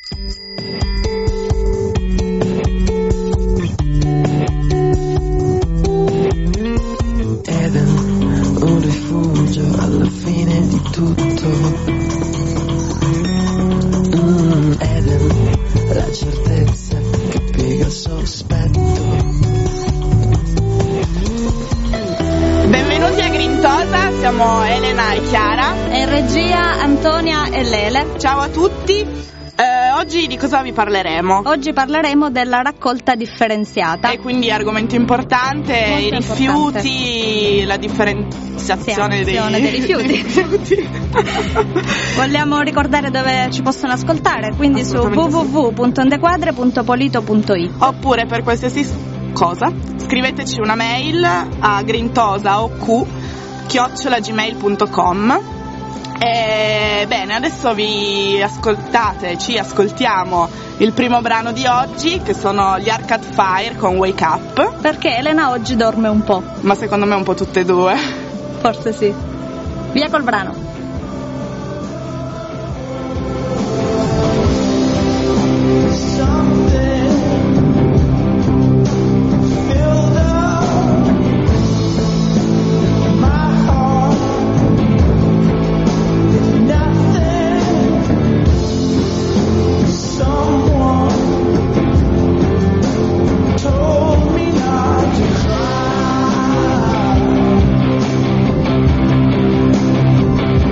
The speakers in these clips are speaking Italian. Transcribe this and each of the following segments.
Eden, un rifugio alla fine di tutto. Eden, la certezza che piega il sospetto. Benvenuti a Grintosa, siamo Elena e Chiara. E in regia Antonia e Lele. Ciao a tutti. Oggi di cosa vi parleremo? Oggi parleremo della raccolta differenziata. E quindi argomento importante, molto i rifiuti, la differenziazione dei rifiuti. Vogliamo ricordare dove ci possono ascoltare, quindi su www.ondequadre.polito.it. Oppure per qualsiasi cosa scriveteci una mail a grintosaoq@gmail.com. Bene, adesso ci ascoltiamo il primo brano di oggi, che sono gli Arcade Fire con Wake Up. Perché Elena oggi dorme un po'. Ma secondo me un po' tutte e due. Forse sì. Via col brano. Told me not to cry.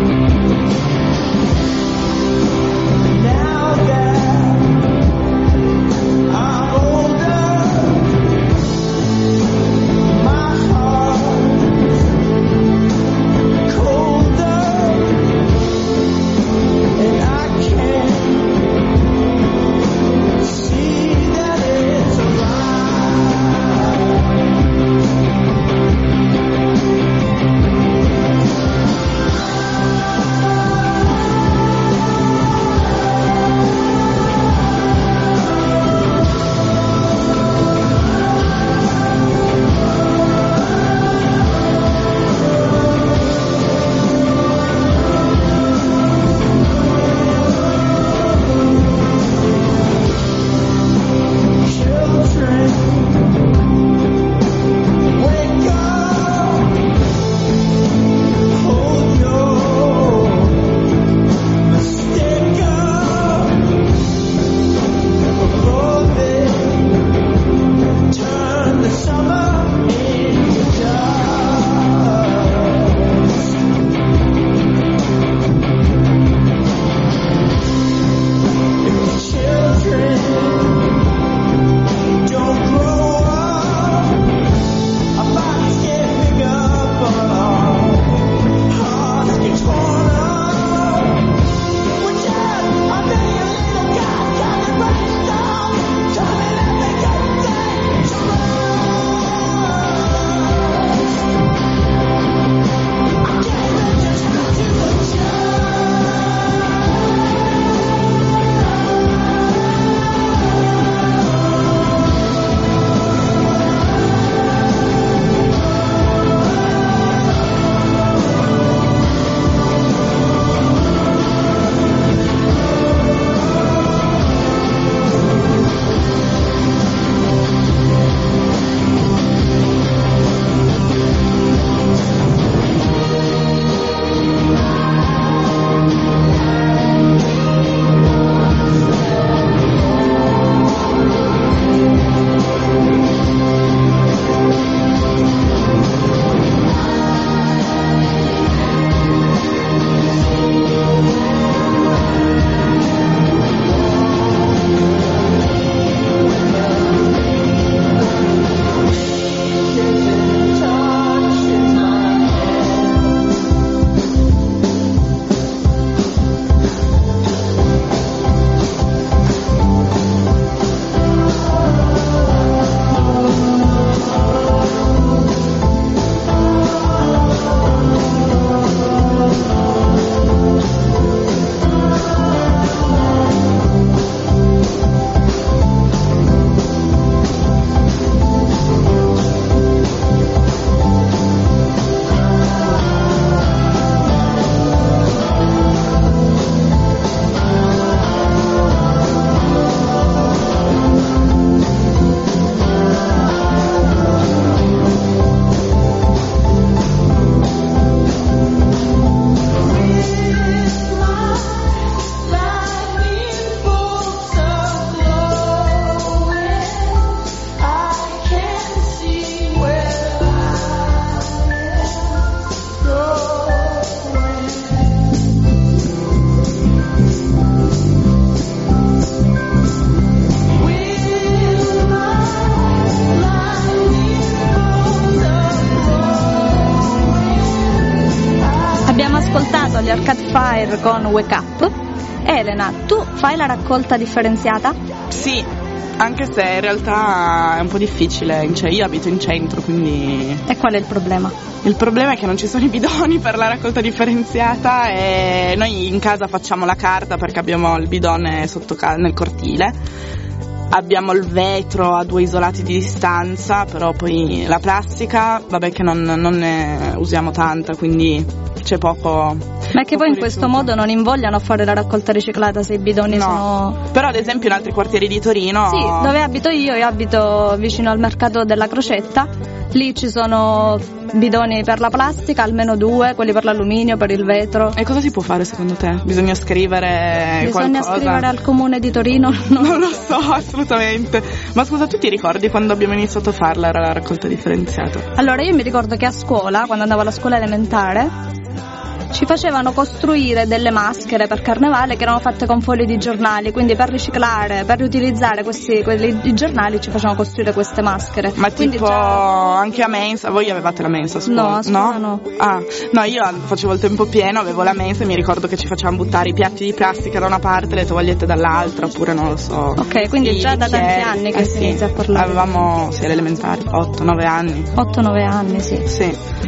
gli Arcade Fire con Wake Up. Elena, tu fai la raccolta differenziata? Sì, anche se in realtà è un po' difficile, cioè io abito in centro, quindi... E qual è il problema? Il problema è che non ci sono i bidoni per la raccolta differenziata e noi in casa facciamo la carta perché abbiamo il bidone sotto nel cortile. Abbiamo il vetro a 2 isolati di distanza, però poi la plastica, vabbè che non ne usiamo tanta, quindi c'è poco... Ma che poi in questo modo non invogliano a fare la raccolta riciclata se i bidoni sono... Però ad esempio in altri quartieri di Torino... Sì, dove abito io abito vicino al mercato della Crocetta, lì ci sono bidoni per la plastica, almeno 2, quelli per l'alluminio, per il vetro. E cosa si può fare secondo te? Bisogna scrivere qualcosa? Scrivere al comune di Torino? Non lo so, assolutamente. Ma scusa, tu ti ricordi quando abbiamo iniziato a farla la raccolta differenziata? Allora io mi ricordo che a scuola, quando andavo alla scuola elementare, ci facevano costruire delle maschere per carnevale che erano fatte con fogli di giornali, quindi per riciclare, per riutilizzare i giornali ci facevano costruire queste maschere. Ma quindi tipo anche a mensa, voi avevate la mensa a scuola? No, a scuola no. Ah, no, io facevo il tempo pieno, avevo la mensa e mi ricordo che ci facevamo buttare i piatti di plastica da una parte e le tovagliette dall'altra, oppure non lo so. Ok, quindi già da tanti anni che si inizia a parlare. Avevamo, sì, elementari, 8-9 anni. 8-9 anni, sì. Sì.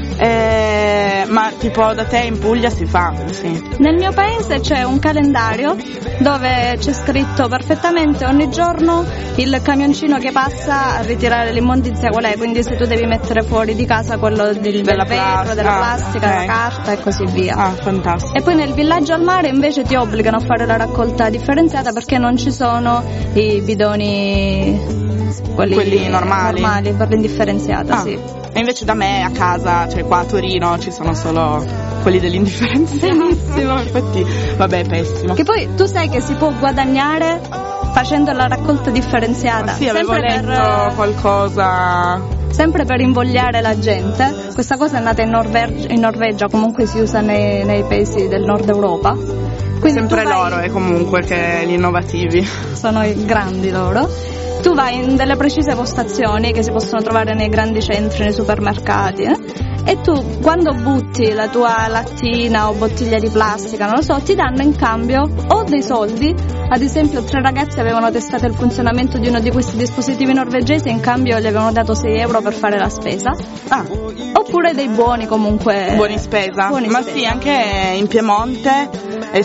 Ma tipo da te in Puglia si fa? Sì. Nel mio paese c'è un calendario dove c'è scritto perfettamente ogni giorno il camioncino che passa a ritirare l'immondizia qual è, quindi se tu devi mettere fuori di casa quello del vetro, della plastica, della carta e così via. Ah, fantastico. E poi nel villaggio al mare invece ti obbligano a fare la raccolta differenziata perché non ci sono i bidoni quelli normali per l'indifferenziata, sì. E invece da me a casa, cioè qua a Torino, ci sono solo quelli dell'indifferenziatissimo, infatti vabbè, è pessimo. Che poi tu sai che si può guadagnare facendo la raccolta differenziata. Sì, avevo letto qualcosa. Sempre per invogliare la gente. Questa cosa è nata in Norvegia, comunque si usa nei paesi del nord Europa. Quindi sempre loro comunque che gli innovativi. Sono i grandi loro. Tu vai in delle precise postazioni che si possono trovare nei grandi centri, nei supermercati, e tu quando butti la tua lattina o bottiglia di plastica, non lo so, ti danno in cambio o dei soldi. Ad esempio 3 ragazzi avevano testato il funzionamento di uno di questi dispositivi norvegesi e in cambio gli avevano dato 6 euro per fare la spesa. Oppure dei buoni comunque. Buoni spesa? Ma sì, anche in Piemonte è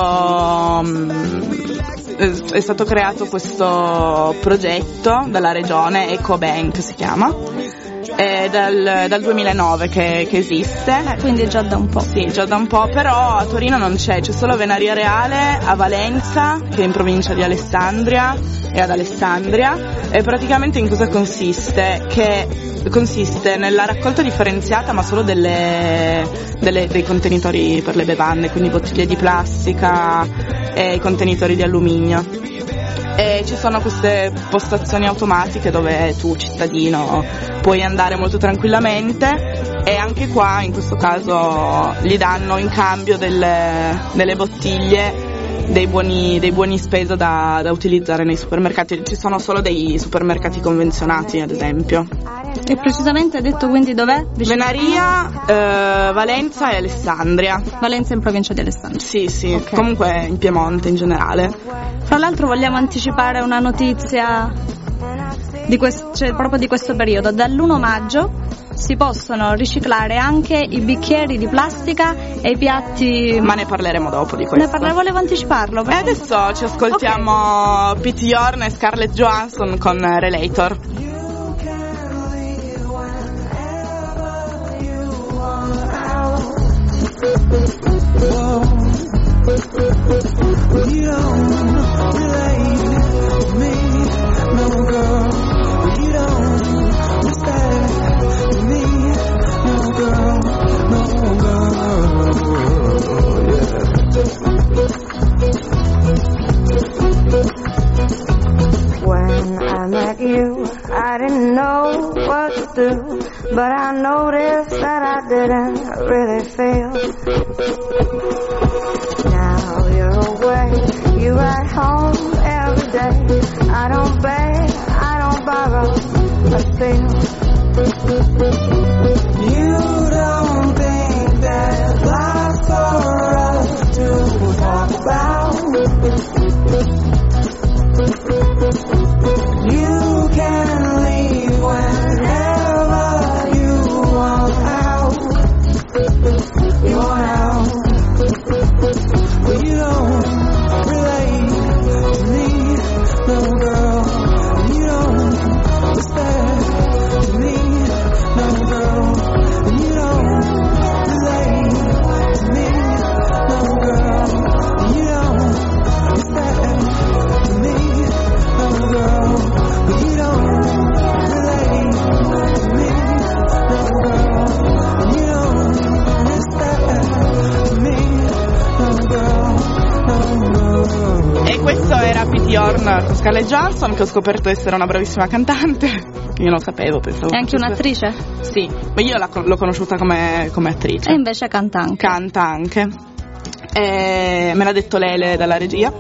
stato creato questo progetto dalla regione, EcoBank si chiama, è dal 2009 che esiste. Quindi già da un po'. Sì, già da un po', però a Torino non c'è solo Venaria Reale, a Valenza, che è in provincia di Alessandria, e ad Alessandria. E praticamente in cosa consiste? Che consiste nella raccolta differenziata ma solo dei contenitori per le bevande, quindi bottiglie di plastica e contenitori di alluminio. E ci sono queste postazioni automatiche dove tu, cittadino, puoi andare molto tranquillamente, e anche qua in questo caso gli danno in cambio delle bottiglie dei buoni spesa da utilizzare nei supermercati. Ci sono solo dei supermercati convenzionati, ad esempio. E precisamente hai detto quindi dov'è? Venaria, Valenza e Alessandria. Valenza in provincia di Alessandria. Sì, Okay. Comunque in Piemonte in generale. Fra l'altro vogliamo anticipare una notizia proprio di questo periodo. Dall'1 maggio si possono riciclare anche i bicchieri di plastica e i piatti. Ma ne parleremo dopo di questo. Volevo anticiparlo. E adesso ci ascoltiamo Pete Yorn e Scarlett Johansson con Relator. You don't relate to me, no girl. You don't respect me, no girl, no girl. Yeah. When I met you, I didn't know what to do, but I noticed that I didn't really feel. Now you're away, you at home every day. I don't beg, I don't borrow, I steal. You don't think that life's alright. Questo era P.T. Orn con Scarlett Johansson, che ho scoperto essere una bravissima cantante. Io non sapevo, pensavo. È anche un'attrice? Sì, ma io l'ho conosciuta come attrice. E invece canta anche. Canta anche. Me l'ha detto Lele dalla regia.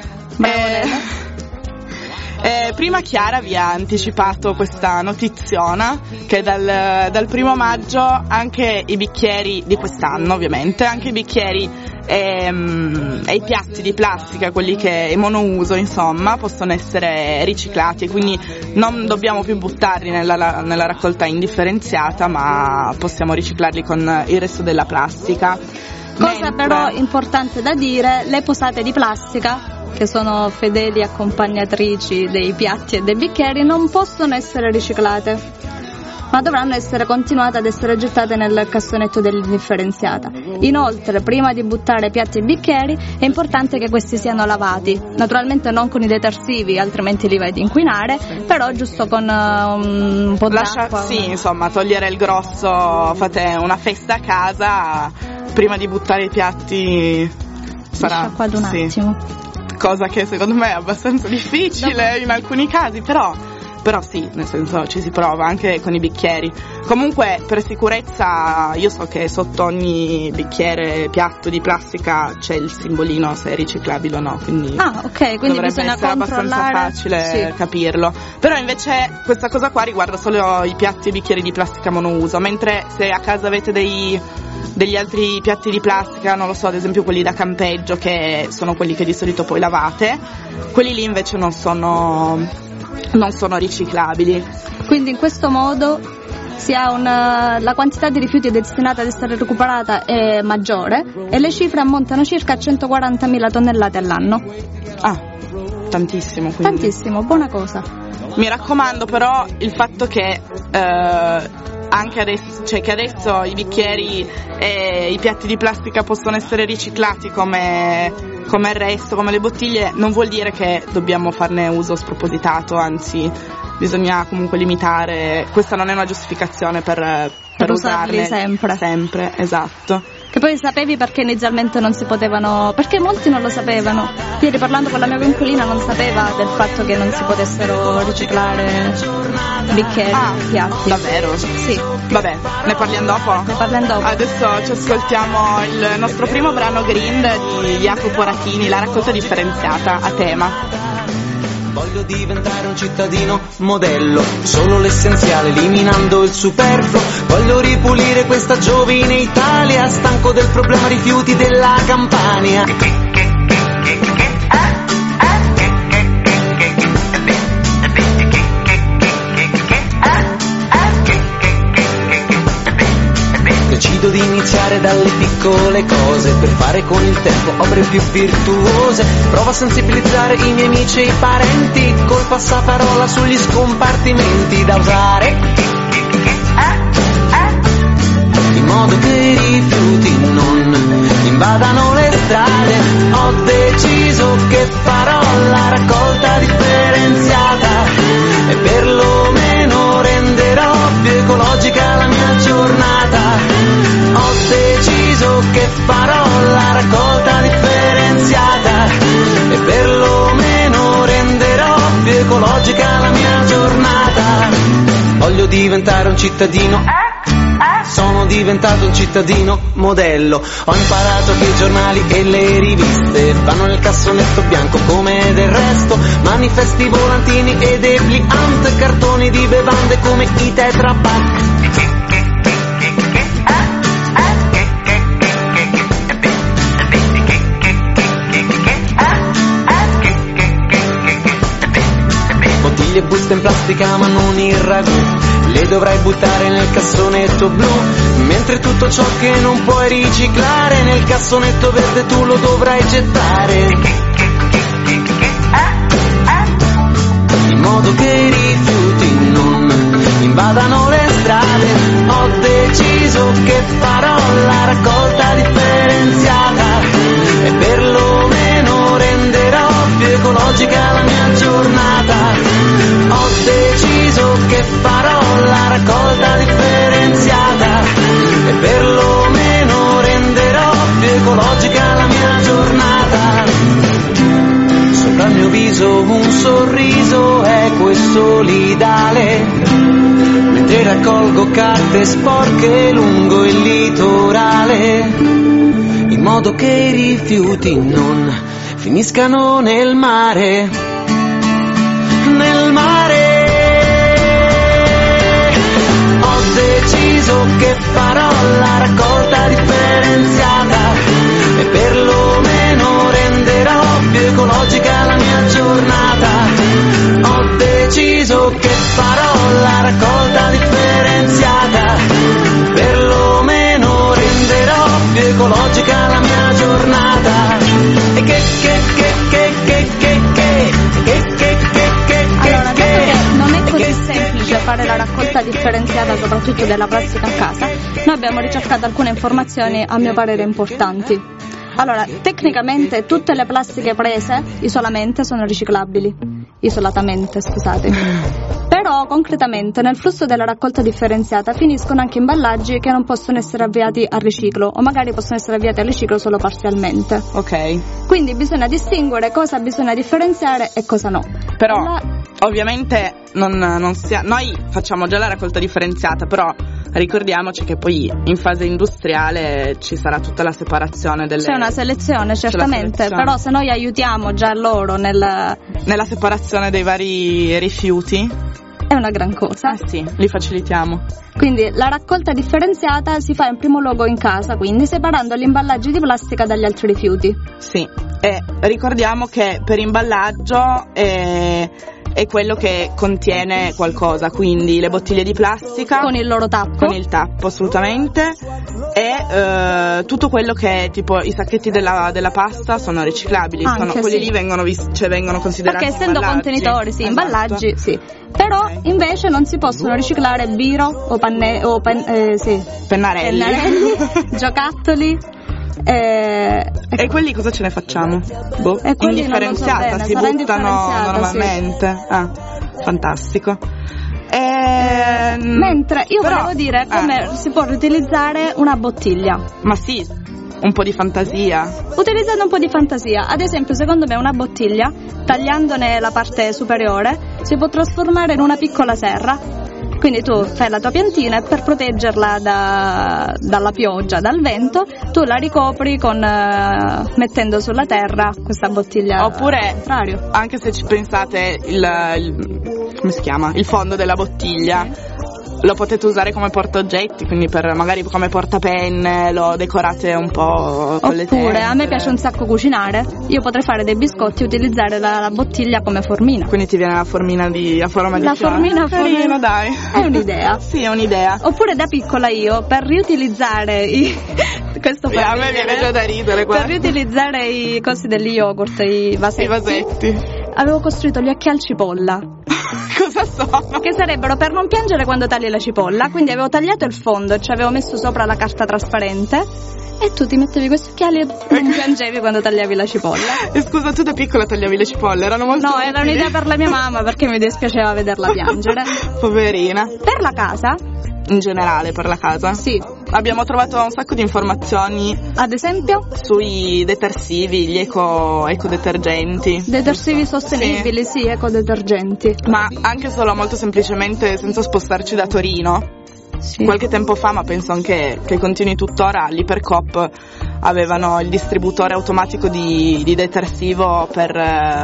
Prima Chiara vi ha anticipato questa notiziona che dal 1° maggio anche i bicchieri di quest'anno, ovviamente, anche i bicchieri e i piatti di plastica, quelli che monouso, insomma, possono essere riciclati, quindi non dobbiamo più buttarli nella raccolta indifferenziata, ma possiamo riciclarli con il resto della plastica. Cosa però importante da dire, le posate di plastica, che sono fedeli accompagnatrici dei piatti e dei bicchieri, non possono essere riciclate, ma dovranno essere continuate ad essere gettate nel cassonetto dell'indifferenziata. Inoltre, prima di buttare piatti e bicchieri, è importante che questi siano lavati, naturalmente non con i detersivi, altrimenti li vai ad inquinare, però giusto con un po' d'acqua. Sì, insomma, togliere il grosso, fate una festa a casa, prima di buttare i piatti sarà sciacquato un attimo. Cosa che secondo me è abbastanza difficile in alcuni casi, però sì, nel senso ci si prova anche con i bicchieri. Comunque, per sicurezza, io so che sotto ogni bicchiere, piatto di plastica c'è il simbolino se è riciclabile o no, quindi ok, quindi bisogna essere abbastanza facile capirlo. Però invece questa cosa qua riguarda solo i piatti e bicchieri di plastica monouso, mentre se a casa avete degli altri piatti di plastica, non lo so, ad esempio quelli da campeggio, che sono quelli che di solito poi lavate, quelli lì invece non sono riciclabili. Quindi in questo modo la quantità di rifiuti destinata ad essere recuperata è maggiore e le cifre ammontano circa a 140.000 tonnellate all'anno. Tantissimo, quindi. Tantissimo, buona cosa. Mi raccomando però il fatto che anche adesso, cioè che adesso i bicchieri e i piatti di plastica possono essere riciclati come il resto, come le bottiglie, non vuol dire che dobbiamo farne uso spropositato, anzi bisogna comunque limitare. Questa non è una giustificazione per usarli sempre, esatto. Che poi sapevi perché inizialmente non si potevano, perché molti non lo sapevano. Ieri parlando con la mia coinquilina non sapeva del fatto che non si potessero riciclare bicchieri, piatti. Davvero? Sì. Vabbè, ne parliamo dopo? Ne parliamo dopo. Adesso ci ascoltiamo il nostro primo brano Grind di Jacopo Ratini, La raccolta differenziata, a tema. Voglio diventare un cittadino modello, solo l'essenziale eliminando il superfluo. Voglio ripulire questa giovine Italia, stanco del problema rifiuti della Campania. Decido di iniziare dalle piccole cose per fare con il tempo opere più virtuose. Provo a sensibilizzare i miei amici e i parenti col passaparola sugli scompartimenti da usare, in modo che i rifiuti non invadano le strade. Ho deciso che farò la raccolta differenziata e perlomeno renderò più ecologica la mia giornata. Ho deciso che farò la raccolta differenziata e perlomeno renderò più ecologica la mia giornata. Voglio diventare un cittadino, sono diventato un cittadino modello. Ho imparato che i giornali e le riviste vanno nel cassonetto bianco come del resto. Manifesti, volantini e dépliant, cartoni di bevande come i Tetra Pak. Bottiglie, buste in plastica ma non il ragù, le dovrai buttare nel cassonetto blu, mentre tutto ciò che non puoi riciclare nel cassonetto verde tu lo dovrai gettare, in modo che i rifiuti non invadano le strade. Ho deciso che farò la raccolta differenziata e perlomeno renderò più ecologica la mia giornata. Ho deciso che farò la raccolta differenziata e perlomeno renderò più ecologica la mia giornata. sorriso equo e solidale, mentre raccolgo carte sporche lungo il litorale, in modo che i rifiuti non finiscano nel mare, nel mare. Ho deciso che farò la raccolta differenziata e perlomeno renderò più ecologica la mia giornata. Ho deciso che farò la raccolta differenziata, perlomeno renderò più ecologica la mia giornata. E allora, dato che non è così semplice fare la raccolta differenziata, soprattutto della plastica a casa, noi abbiamo ricercato alcune informazioni a mio parere importanti. Allora, tecnicamente tutte le plastiche prese isolatamente sono riciclabili, però concretamente nel flusso della raccolta differenziata finiscono anche imballaggi che non possono essere avviati al riciclo, o magari possono essere avviati al riciclo solo parzialmente. Ok. Quindi bisogna distinguere cosa bisogna differenziare e cosa no. Però ovviamente noi facciamo già la raccolta differenziata, però ricordiamoci che poi in fase industriale ci sarà tutta la separazione delle... C'è una selezione, certamente, però se noi aiutiamo già loro nella separazione dei vari rifiuti è una gran cosa. Sì, li facilitiamo. Quindi la raccolta differenziata si fa in primo luogo in casa, quindi separando gli imballaggi di plastica dagli altri rifiuti. Sì, e ricordiamo che per imballaggio è quello che contiene qualcosa, quindi le bottiglie di plastica con il loro tappo. Con il tappo, assolutamente. E tutto quello che tipo i sacchetti della pasta sono riciclabili, quelli lì vengono considerati, perché essendo contenitori, sì, esatto. Imballaggi, sì. Però invece non si possono riciclare biro o pennarelli, giocattoli. E quelli cosa ce ne facciamo? Indifferenziata, si buttano normalmente. Sì. Ah, fantastico. Mentre io volevo dire come si può riutilizzare una bottiglia. Ma sì, un po' di fantasia. Utilizzando un po' di fantasia, ad esempio, secondo me una bottiglia, tagliandone la parte superiore, si può trasformare in una piccola serra. Quindi tu fai la tua piantina e per proteggerla dalla pioggia, dal vento, tu la ricopri mettendo sulla terra questa bottiglia. Oppure, anche se ci pensate, come si chiama? Il fondo della bottiglia lo potete usare come portaoggetti, quindi magari come portapenne, lo decorate un po' con le tessere. Oppure, a me piace un sacco cucinare, io potrei fare dei biscotti e utilizzare la bottiglia come formina. Quindi ti viene la formina a forma di fiore? Formina carino, dai. È un'idea. Sì, è un'idea. Oppure da piccola io, per riutilizzare questo a me viene già da ridere qua. Per riutilizzare i cosi degli yogurt, i vasetti. Avevo costruito gli occhi al cipolla. Cosa sono? Che sarebbero per non piangere quando tagli la cipolla. Quindi avevo tagliato il fondo e ci avevo messo sopra la carta trasparente e tu ti mettevi questi occhiali e non piangevi quando tagliavi la cipolla. E scusa, tu da piccola tagliavi le cipolle? Erano molto utili. Era un'idea per la mia mamma perché mi dispiaceva vederla piangere. Poverina. Per la casa? In generale, per la casa? Sì. Abbiamo trovato un sacco di informazioni. Ad esempio? Sui detersivi, gli ecodetergenti. Detersivi sostenibili, sì, ecodetergenti. Ma anche solo molto semplicemente senza spostarci da Torino. Sì. Qualche tempo fa, ma penso anche che continui tuttora, l'Ipercoop avevano il distributore automatico di detersivo per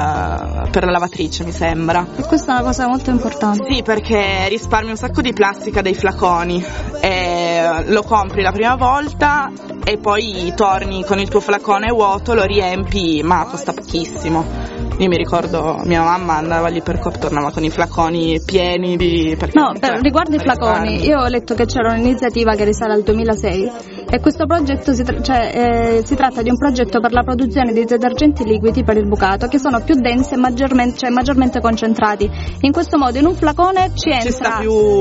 la lavatrice, mi sembra. E questa è una cosa molto importante. Sì, perché risparmi un sacco di plastica dai flaconi e lo compri la prima volta e poi torni con il tuo flacone vuoto, lo riempi, ma costa pochissimo. Io mi ricordo mia mamma andava all'Ipercoop, tornava con i flaconi pieni di... riguardo i flaconi, io ho letto che c'era un'iniziativa che risale al 2006 e questo progetto si tratta di un progetto per la produzione di detergenti liquidi per il bucato che sono più densi e maggiormente concentrati. In questo modo in un flacone ci entra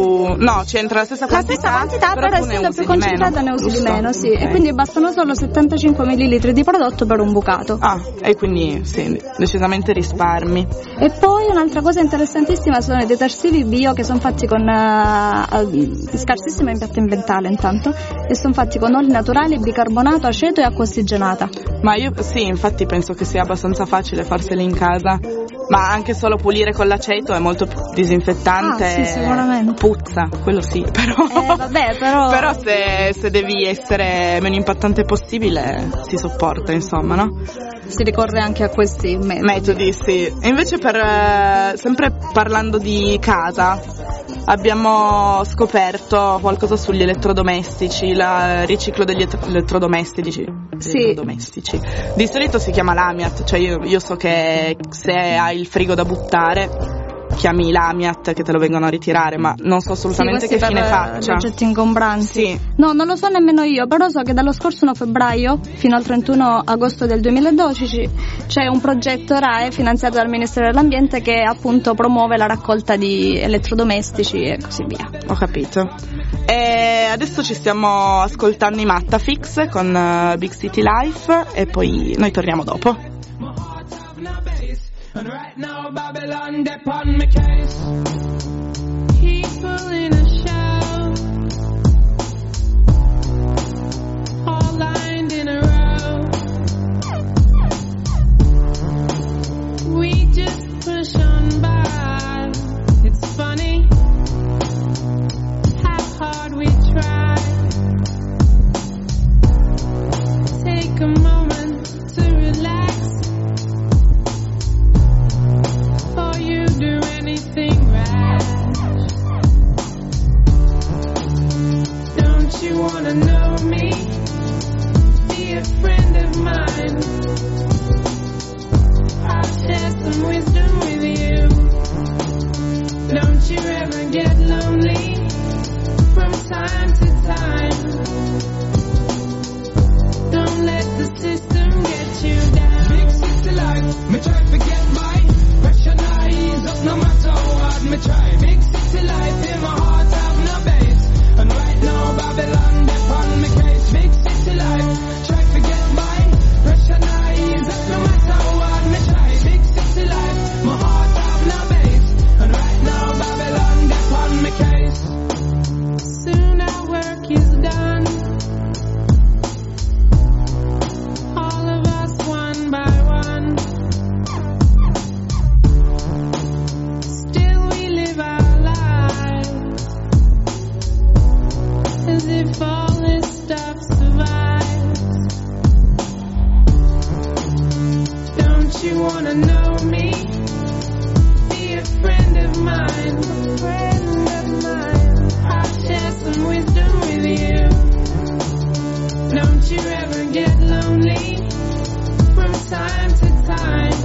la stessa quantità, però essendo più concentrata ne usi di meno, sì. Okay. E quindi bastano solo 75 ml di prodotto per un bucato. E quindi sì, decisamente risparmi. E poi un'altra cosa interessantissima sono i detersivi bio che sono fatti con scarsissimo impatto ambientale intanto e sono fatti con oli naturali, bicarbonato, aceto e acqua ossigenata. Ma io sì, infatti penso che sia abbastanza facile farseli in casa. Ma anche solo pulire con l'aceto è molto più disinfettante. Sì, sicuramente. Puzza, quello sì, però. Vabbè, però. Però se devi essere meno impattante possibile, si sopporta, insomma, no? Si ricorre anche a questi metodi. Sì. E invece sempre parlando di casa, abbiamo scoperto qualcosa sugli elettrodomestici, il riciclo degli elettrodomestici. Sì. Di solito si chiama l'Amiat, cioè io so che se hai il frigo da buttare chiami l'Amiat che te lo vengono a ritirare, ma non so assolutamente che fine faccia. Oggetti ingombranti. Sì. No, non lo so nemmeno io, però so che dallo scorso 1 febbraio fino al 31 agosto del 2012 c'è un progetto RAE finanziato dal Ministero dell'Ambiente che appunto promuove la raccolta di elettrodomestici e così via. Ho capito. E adesso ci stiamo ascoltando i Mattafix con Big City Life e poi noi torniamo dopo. And right now Babylon dep on my case. People in a show, all lined in a row. We just push on by. It's funny how hard we try. Take a moment to relax. Before you do anything rash, don't you wanna know me? Be a friend of mine. I'll share some wisdom with you. Don't you ever get lonely from time to time. Don't let the system get you down. Big city life, me try to get mine. Pressure now ease up no matter how hard me try. Big city life in my heart have no base. And right now Babylon dep on me case. Big city life, try to get mine. Pressure now ease up no matter how hard me try. Big city life, my heart have no base. And right now Babylon dep on me case. Soon our work is done. All of us one by one. As if all this stuff survives. Don't you wanna know me? Be a friend of mine. I'll share some wisdom with you. Don't you ever get lonely from time to time.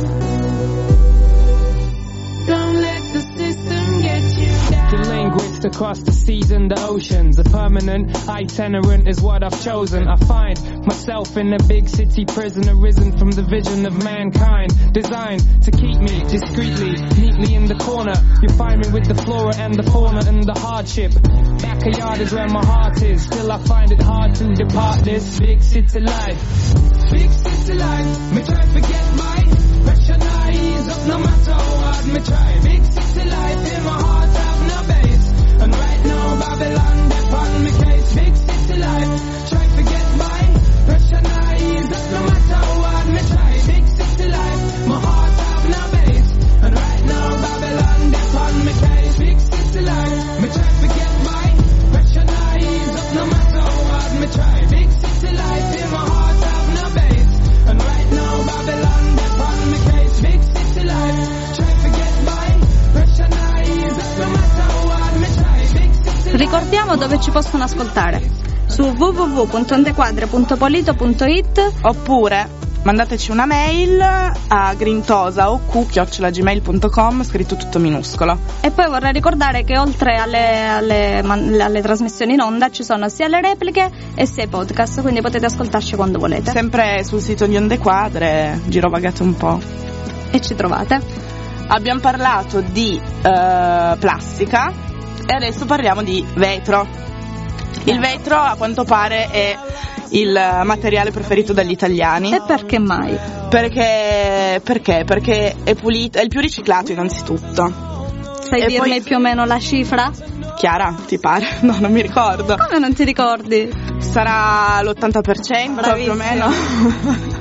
Don't let the system get you down. The linguist across the seas and the oceans. A permanent itinerant is what I've chosen. I find myself in a big city prison, arisen from the vision of mankind, designed to keep me discreetly, neatly in the corner. You find me with the flora and the fauna and the hardship. Backyard is where my heart is. Still I find it hard to depart this big city life. Big city life, me try to get mine. Pressure now ease up no matter how hard me try. Big city life in my heart have no base. And right now Babylon dep on me case. Big city life, try to get mine. Pressure now ease up no matter how hard me try. Big city life, my heart have no base. And right now Babylon dep on me case. Big city life, me try to get mine. Pressure now ease up no matter how hard me try. Big city life in my heart have no base. And right now Babylon dep on me case. Big city life, try to get mine. Pressure now ease up no matter how hard me try. Big city life. Ricordiamo dove ci possono ascoltare: su www.ondequadre.polito.it oppure mandateci una mail a grintosa.gmail.com, scritto tutto minuscolo. E poi vorrei ricordare che oltre alle trasmissioni in onda ci sono sia le repliche e sia i podcast, quindi potete ascoltarci quando volete. Sempre sul sito di Onde Quadre, girovagate un po' e ci trovate. Abbiamo parlato di plastica e adesso parliamo di vetro. Il vetro a quanto pare è il materiale preferito dagli italiani. E perché mai? Perché è pulito, è il più riciclato innanzitutto. Sai dirmi poi, più o meno la cifra? Chiara, ti pare? No, non mi ricordo. Come non ti ricordi? Sarà l'80% più o meno.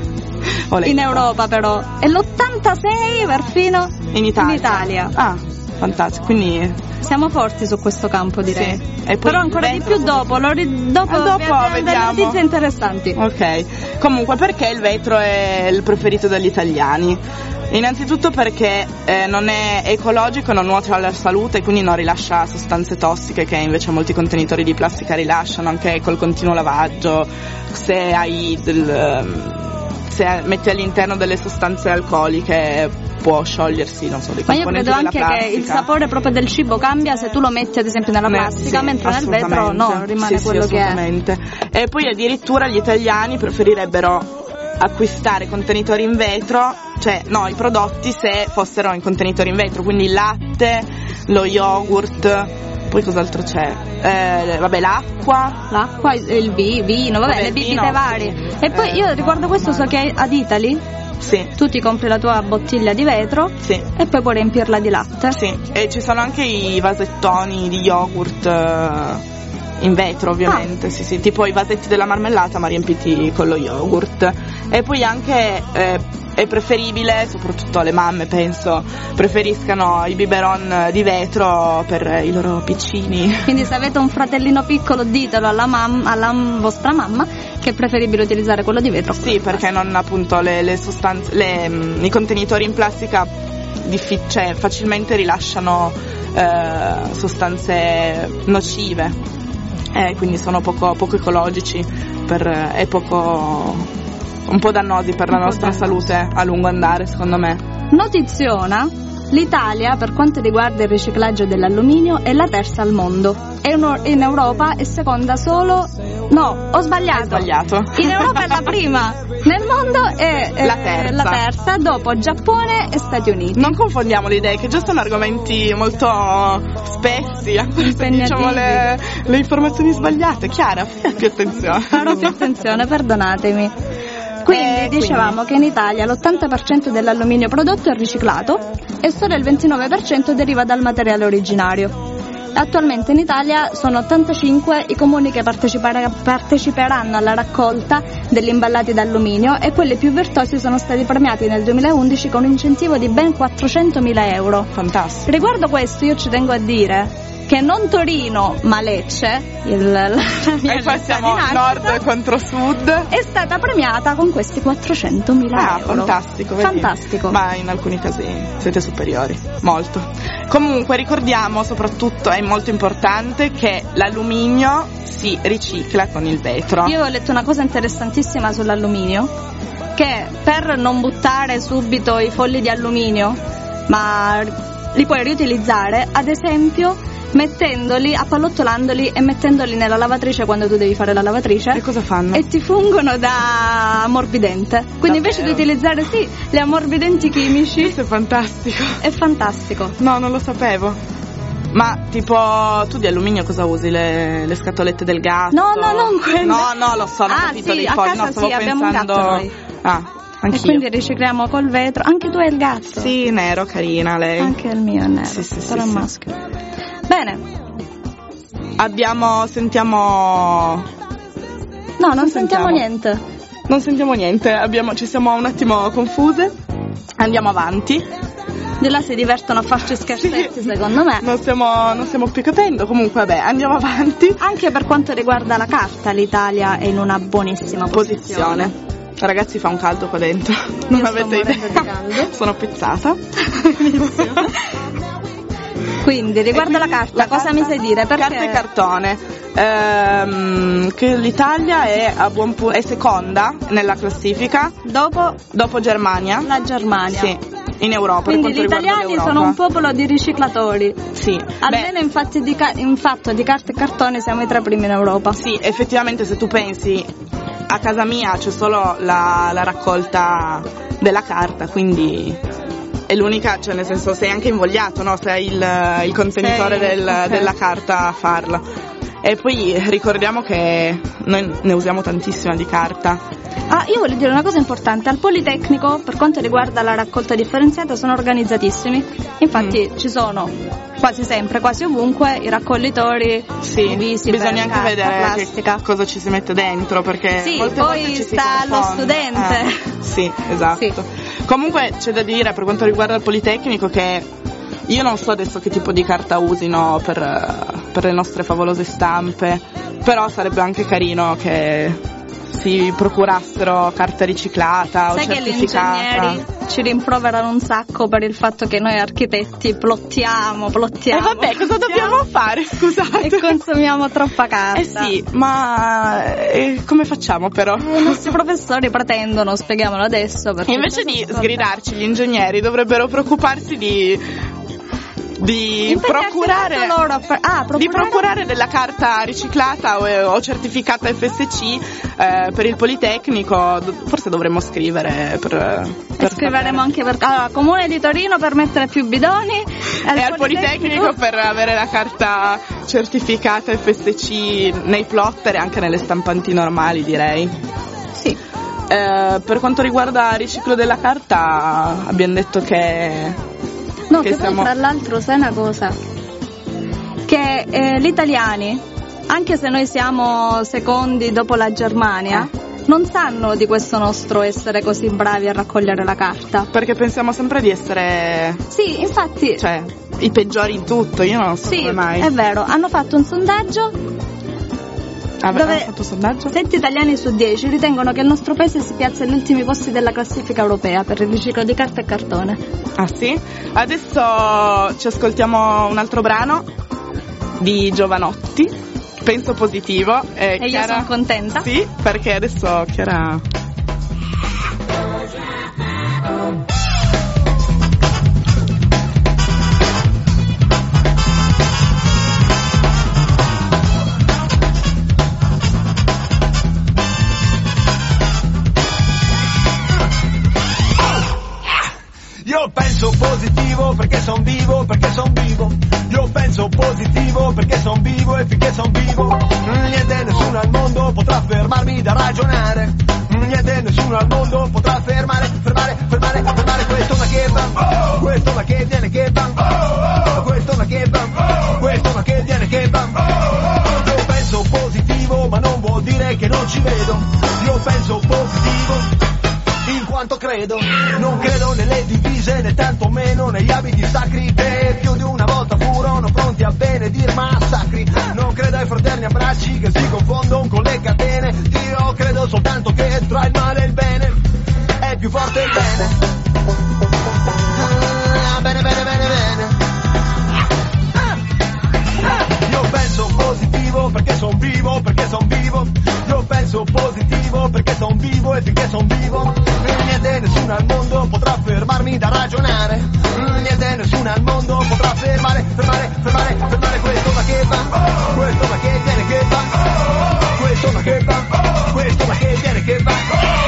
in Europa però, e l'86 perfino in Italia. Ah, fantastico, quindi siamo forti su questo campo, direi. Sì. E poi però ancora di più dopo vediamo delle notizie interessanti. Ok, comunque perché il vetro è il preferito dagli italiani? Innanzitutto perché non è ecologico, non nuoce alla salute, quindi non rilascia sostanze tossiche che invece molti contenitori di plastica rilasciano, anche col continuo lavaggio. Se metti all'interno delle sostanze alcoliche può sciogliersi, non so, dei componenti della plastica. Ma io credo anche che il sapore proprio del cibo cambia se tu lo metti ad esempio nella plastica, mentre nel vetro no, rimane quello che è. E poi addirittura gli italiani preferirebbero acquistare contenitori in vetro, cioè no, i prodotti se fossero in contenitori in vetro, quindi il latte, lo yogurt, poi cos'altro c'è? L'acqua, il vino, le bibite varie. E poi io riguardo questo so che ad Italy tu ti compri la tua bottiglia di vetro e poi puoi riempirla di latte. Sì, e ci sono anche i vasettoni di yogurt in vetro, ovviamente, sì, tipo i vasetti della marmellata ma riempiti con lo yogurt. E poi anche è preferibile, soprattutto le mamme penso preferiscano i biberon di vetro per i loro piccini. Quindi se avete un fratellino piccolo ditelo alla vostra mamma che è preferibile utilizzare quello di vetro. Sì, perché non appunto le sostanze, i contenitori in plastica facilmente rilasciano sostanze nocive, quindi sono poco ecologici e un po' dannosi per la nostra salute a lungo andare, secondo me. Notiziona: l'Italia, per quanto riguarda il riciclaggio dell'alluminio, è la terza al mondo. In Europa è seconda solo. No, ho sbagliato. Hai sbagliato. In Europa è la prima, nel mondo è la terza, dopo Giappone e Stati Uniti. Non confondiamo le idee, che già sono argomenti molto spessi, ancora se diciamo le informazioni sbagliate. Chiara, fai più attenzione. Farò più attenzione, perdonatemi. Quindi dicevamo che in Italia l'80% dell'alluminio prodotto è riciclato e solo il 29% deriva dal materiale originario. Attualmente in Italia sono 85 i comuni che parteciperanno alla raccolta degli imballati d'alluminio e quelli più virtuosi sono stati premiati nel 2011 con un incentivo di ben 400.000 euro. Fantastico. Riguardo questo io ci tengo a dire che non Torino ma Lecce, la mia e poi siamo nord contro sud, è stata premiata con questi 400.000 euro. Fantastico, vedi? Fantastico. Ma in alcuni casi siete superiori, molto. Comunque ricordiamo, soprattutto è molto importante, che l'alluminio si ricicla con il vetro. Io ho letto una cosa interessantissima sull'alluminio, che per non buttare subito i fogli di alluminio, ma li puoi riutilizzare, ad esempio appallottolandoli e mettendoli nella lavatrice quando tu devi fare la lavatrice. E cosa fanno? E ti fungono da ammorbidente. Quindi invece di utilizzare gli ammorbidenti chimici. Questo è fantastico. È fantastico. No, non lo sapevo. Ma tipo tu di alluminio cosa usi? Le scatolette del gatto? No, non quelle. No, lo so, sì, a casa sì, abbiamo un gatto noi. Anch'io. E quindi ricicliamo col vetro. Anche tu hai il gatto? Sì, nero, carina lei. Anche il mio è nero. Sì, però è maschio. Bene. Sentiamo. No, non sentiamo niente. Non sentiamo niente, ci siamo un attimo confuse. Andiamo avanti. Di là si divertono a farci scherzetti, secondo me. Non stiamo più capendo. Comunque, vabbè, andiamo avanti. Anche per quanto riguarda la carta, l'Italia è in una buonissima posizione. Ragazzi, fa un caldo qua dentro. Non avete idea. Sono pizzata. Quindi, riguardo la carta, cosa mi sai dire? Perché? Carta e cartone. Che l'Italia è è seconda nella classifica. Dopo Germania. La Germania. Sì, in Europa. Quindi gli italiani sono un popolo di riciclatori. Sì. Almeno in fatto di carta e cartone siamo i 3 primi in Europa. Sì, effettivamente se tu pensi, a casa mia c'è solo la raccolta della carta, quindi è l'unica, cioè nel senso sei anche invogliato, no? Se hai il contenitore della carta a farlo. E poi ricordiamo che noi ne usiamo tantissima di carta. Io voglio dire una cosa importante, al Politecnico per quanto riguarda la raccolta differenziata sono organizzatissimi, infatti ci sono quasi sempre, quasi ovunque i raccoglitori divisi bisogna per anche vedere plastica. che cosa ci si mette dentro, perché molte volte poi ci si sta allo confonde. studente. Sì, esatto. Sì. Comunque c'è da dire per quanto riguarda il Politecnico che io non so adesso che tipo di carta usino per le nostre favolose stampe, però sarebbe anche carino che si procurassero carta riciclata. Sai o che certificata. gli ingegneri ci rimproverano un sacco per il fatto che noi architetti plottiamo. E vabbè, cosa dobbiamo fare, scusate? E consumiamo troppa carta. Sì, ma come facciamo però? I nostri professori pretendono, spieghiamolo adesso. Perché Invece di sgridarci, gli ingegneri dovrebbero preoccuparsi di procurare loro di procurare della carta riciclata o certificata FSC per il Politecnico. Forse dovremmo scrivere per scriveremo anche per Comune di Torino per mettere più bidoni e al Politecnico per avere la carta certificata FSC nei plotter e anche nelle stampanti normali, direi. Sì. Per quanto riguarda il riciclo della carta abbiamo detto che poi tra l'altro sai una cosa, che gli italiani, anche se noi siamo secondi dopo la Germania, non sanno di questo nostro essere così bravi a raccogliere la carta. Perché pensiamo sempre di essere... Sì, infatti... Cioè, i peggiori in tutto, io non so come mai. Sì, è vero, hanno fatto un sondaggio dove 7 italiani su 10 ritengono che il nostro paese si piazza agli ultimi posti della classifica europea per il riciclo di carta e cartone. Ah sì? Adesso ci ascoltiamo un altro brano di Giovanotti, Penso Positivo. E Chiara... io sono contenta. Sì, perché adesso Chiara... Io penso positivo perché son vivo, Io penso positivo perché son vivo e finché son vivo niente, nessuno al mondo potrà fermarmi da ragionare. Niente, nessuno al mondo potrà fermare questo ma che va, questo ma che viene che va, questo ma che va, questo ma che viene che va. Io penso positivo ma non vuol dire che non ci vedo. Io penso positivo in quanto credo, non credo nelle divise né tantomeno negli abiti sacri che più di una volta furono pronti a benedir massacri. Non credo ai fraterni abbracci che si confondono con le catene. Io credo soltanto che tra il male e il bene è più forte il bene. Bene, bene, bene, bene. Io penso positivo perché son vivo, Io penso positivo perché son vivo e finché son vivo niente, nessuno al mondo potrà fermarmi da ragionare. Niente, nessuno al mondo potrà fermare questo ma che va, questo ma che viene che va, questo ma che va, questo ma che viene che va.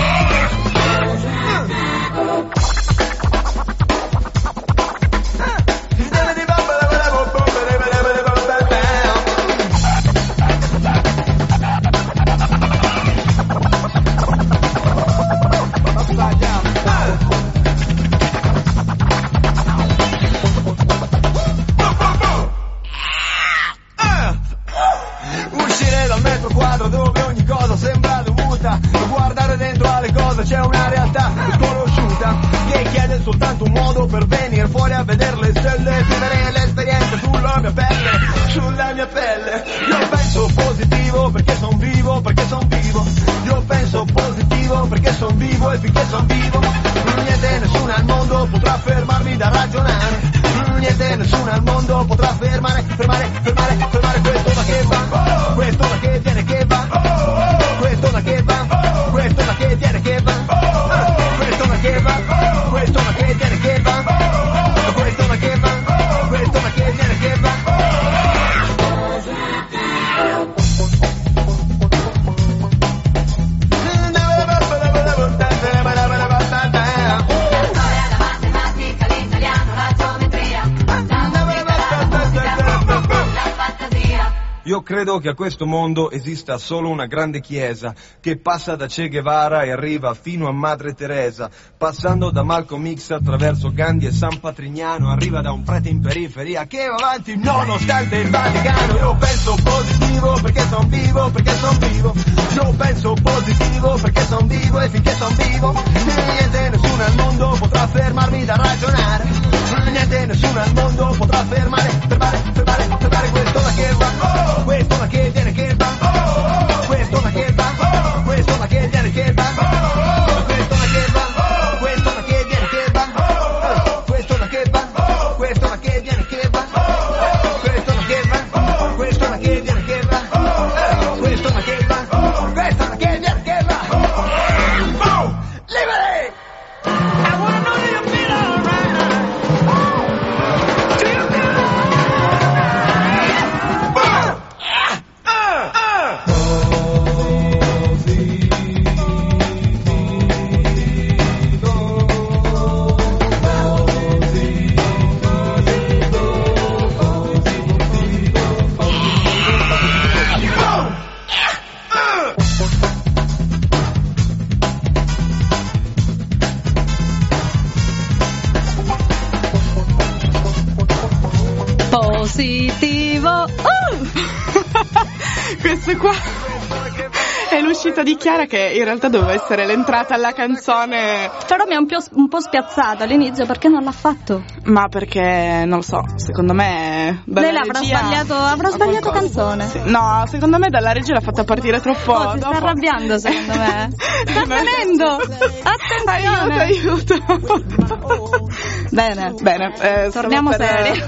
Guardare dentro alle cose c'è una realtà sconosciuta che chiede soltanto un modo per venire fuori a vedere le stelle, vivere l'esperienza sulla mia pelle. Io penso positivo perché son vivo, Io penso positivo perché son vivo e finché son vivo niente, nessuno al mondo potrà fermarmi da ragionare. Niente, nessuno al mondo potrà fermare questo ma che va, questo ma che viene che va, questo ma che va, questo ma che viene che va, questo ma che va, questo ma che viene che va, questo ma che va, questo ma che viene che va. Io credo che a questo mondo esista solo una grande chiesa che passa da Che Guevara e arriva fino a Madre Teresa, passando da Malcolm X attraverso Gandhi e San Patrignano, arriva da un prete in periferia che va avanti nonostante il Vaticano. Io penso positivo perché son vivo, perché son vivo. Io penso positivo perché son vivo e finché son vivo niente, nessuno al mondo potrà fermarmi da ragionare. Niente, nessuno al mondo potrà fermare questo ma che va, questo ma che viene che va, questo ma che va, questo ma che viene che va, questo ma che va, questo ma che viene che va, questo ma che va, questo ma che viene che va, questo ma che va, questo ma che viene che va, questo ma che va, questo ma che viene che va. Liberi! I wanna know that you feel alright. Do you feel Positivo. Questo qua è l'uscita di Chiara, che in realtà doveva essere l'entrata alla canzone. Però mi ha un po' spiazzato all'inizio perché non l'ha fatto. Ma perché, non lo so, secondo me dalla Lei l'avrà regia avrà sbagliato canzone. Sì. No, secondo me dalla regia l'ha fatta partire troppo. Oh, si sta arrabbiando secondo me. Sta venendo. Attenzione. Aiuto. Bene, torniamo seri.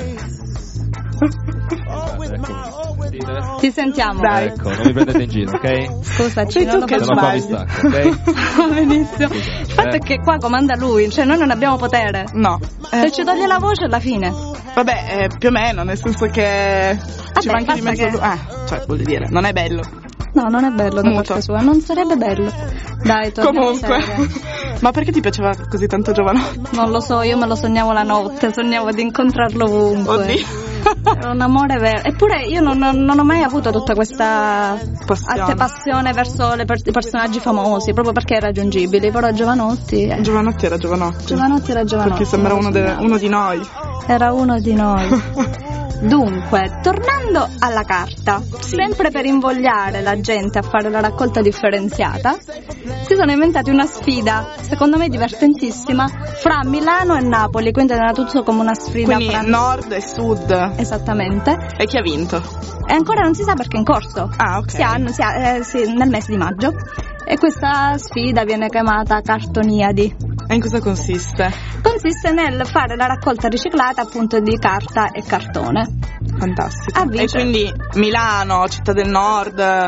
Ti sentiamo. Dai. Ecco, non mi prendete in giro, ok? Scusaci, Sei non tu che lo Se no qua vi sbagli. stacco, ok? Benissimo. Il fatto è che qua comanda lui, cioè noi non abbiamo potere. No. Se ci toglie la voce alla fine. Vabbè, più o meno, nel senso che ci va anche di basta mezzo che- cioè, voglio dire, non è bello. No, non è bello da Muto. parte sua, non sarebbe bello. Dai, torniamo Comunque. serie. Ma perché ti piaceva così tanto Giovanotto? Non lo so, io me lo sognavo la notte, sognavo di incontrarlo ovunque. Oddio. Era un amore vero. Eppure io non ho mai avuto tutta questa passione verso i personaggi famosi, proprio perché irraggiungibili. Però Giovanotti. Giovanotti era Giovanotti. Giovanotti era Giovanotti. Perché sembra uno di noi. Era uno di noi. Dunque, tornando alla carta, sempre per invogliare la gente a fare la raccolta differenziata, si sono inventati una sfida, secondo me divertentissima, fra Milano e Napoli, quindi era tutto come una sfida Quindi fra nord e sud. Esattamente. E chi ha vinto? E ancora non si sa perché è in corso. Ah, ok. Sì, nel mese di maggio. E questa sfida viene chiamata Cartoniadi. E in cosa consiste? Consiste nel fare la raccolta riciclata appunto di carta e cartone. Fantastico. A vincere. E quindi Milano, città del nord,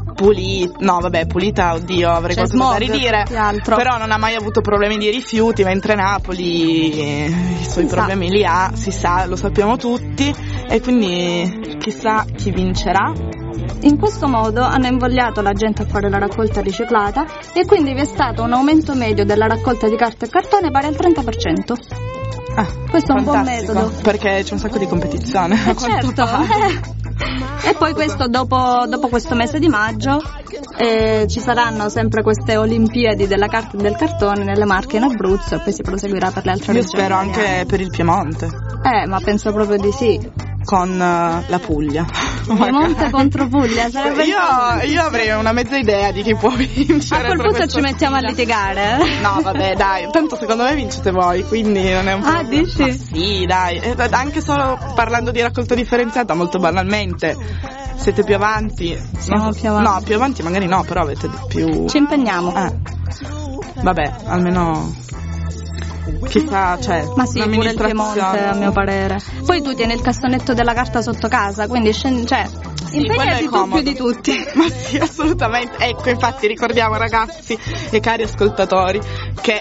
pulita, oddio, avrei C'è qualcosa da smog, ridire. più che altro. Però non ha mai avuto problemi di rifiuti, mentre Napoli i suoi Si sa. problemi li ha, si sa, lo sappiamo tutti. E quindi chissà chi vincerà. In questo modo hanno invogliato la gente a fare la raccolta riciclata e quindi vi è stato un aumento medio della raccolta di carta e cartone pari al 30%. Ah, Questo è un buon fantastico, metodo. perché c'è un sacco di competizione. a quanto Certo. pare. E poi questo dopo questo mese di maggio ci saranno sempre queste Olimpiadi della carta e del cartone nelle Marche in Abruzzo e poi si proseguirà per le altre Io regioni. spero anche per il Piemonte, Ma penso proprio di sì. con la Puglia. Piemonte contro Puglia sarebbe Io avrei una mezza idea di chi può vincere. A quel per punto questa ci mettiamo a sfida. litigare. No, vabbè, dai, tanto secondo me vincete voi, quindi non è un problema. Dici? Ma sì, dai, anche solo parlando di raccolta differenziata, molto banalmente, siete più avanti. Siamo più avanti. No, più avanti magari no, però avete più... Ci impegniamo. Vabbè, almeno... Chissà, cioè, Ma sì, pure il Piemonte a mio parere. Poi tu tieni il cassonetto della carta sotto casa, quindi quello impegnati è tu comodo. più di tutti. Ma sì, assolutamente. Ecco, infatti ricordiamo ragazzi e cari ascoltatori che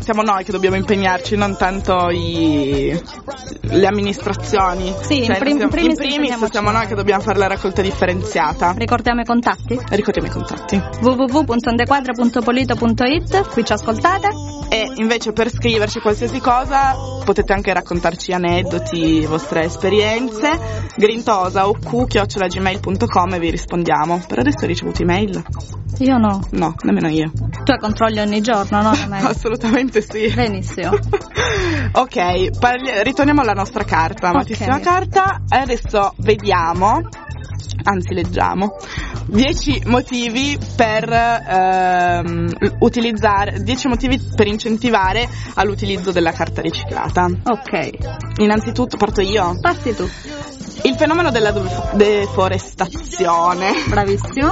siamo noi che dobbiamo impegnarci, non tanto le amministrazioni. Sì, cioè, in primis siamo noi che dobbiamo fare la raccolta differenziata. Ricordiamo i contatti? Ricordiamo i contatti. www.ondequadra.polito.it, qui ci ascoltate. E invece per scriverci qualsiasi cosa potete anche raccontarci aneddoti, vostre esperienze. Grintosa o q@gmail.com e vi rispondiamo. Per adesso hai ricevuto email? Io no. No, nemmeno io. Tu controlli ogni giorno, no? Assolutamente sì. Benissimo. Ok, ritorniamo alla nostra carta, amatissima carta. E adesso vediamo, anzi leggiamo 10 motivi per utilizzare, 10 motivi per incentivare all'utilizzo della carta riciclata. Ok. Innanzitutto parto io. Parti tu. Il fenomeno della deforestazione. Bravissimo.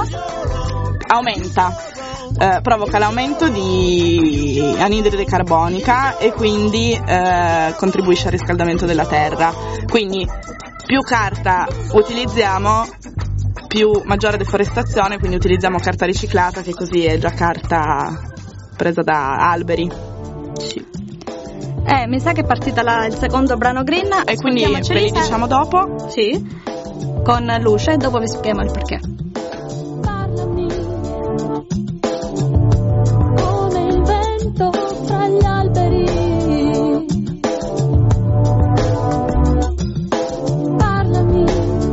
Provoca l'aumento di anidride carbonica e quindi contribuisce al riscaldamento della terra. Quindi più carta utilizziamo, più maggiore deforestazione, quindi utilizziamo carta riciclata, che così è già carta presa da alberi. Sì. Mi sa che è partita il secondo brano green. E quindi ve li diciamo dopo? Sì, con luce, e dopo vi spieghiamo il perché. Tra gli alberi parlami